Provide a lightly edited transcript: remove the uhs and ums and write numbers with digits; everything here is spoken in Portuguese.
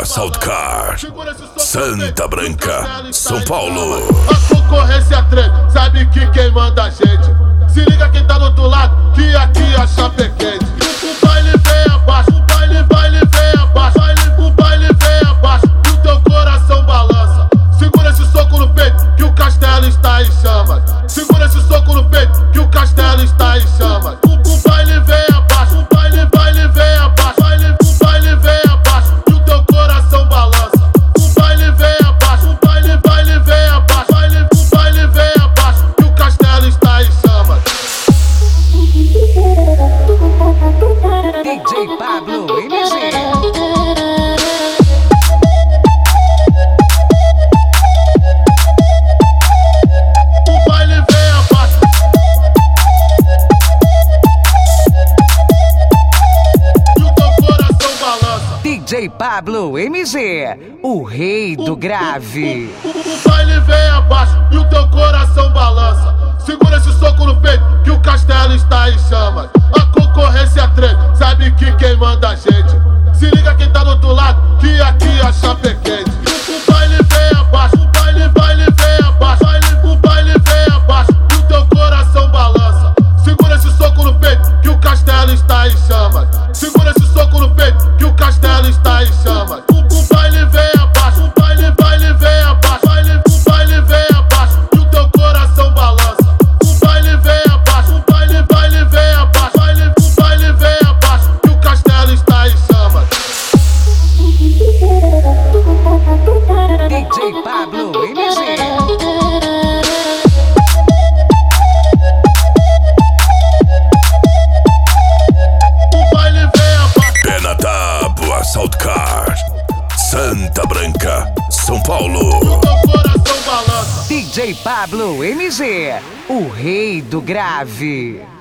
Assault Car, Santa Branca, São Paulo. A concorrência treme, sabe que quem manda a gente. Se liga quem tá do outro lado, que aqui a chapa é quente. O baile vem abaixo, o baile vem abaixo, o baile vem abaixo, e o teu coração balança. Segura esse soco no peito, que o castelo está em chamas. Segura esse soco no peito, que o castelo está em chamas. O baile vem abaixo, o baile vem abaixo, o baile vem abaixo, e o teu coração balança. O baile vem abaixo, o baile vem abaixo, o baile vem abaixo, e o castelo está em chamas. DJ Pablo MG. DJ Pablo MG, o rei do grave. O baile vem abaixo e o teu coração balança. Segura esse soco no peito, que o castelo está em chamas. A concorrência treme, sabe que quem manda a gente. Se liga quem tá do outro lado, que aqui a chapa é quente. O baile vem abaixo, o baile vem abaixo, o baile vem abaixo, e o teu coração balança. Segura esse soco no peito, que o castelo está em chamas. Segura esse soco no peito, que o castelo está em chamas. O baile vem abaixo, o baile vem abaixo, o baile vem abaixo, e o teu coração balança. O baile vem abaixo, o baile vem abaixo, o baile vem abaixo, e o castelo está em chamas. DJ Pablo MG. Assault Car, Santa Branca, São Paulo. O teu coração balança. DJ Pablo MG, o rei do grave.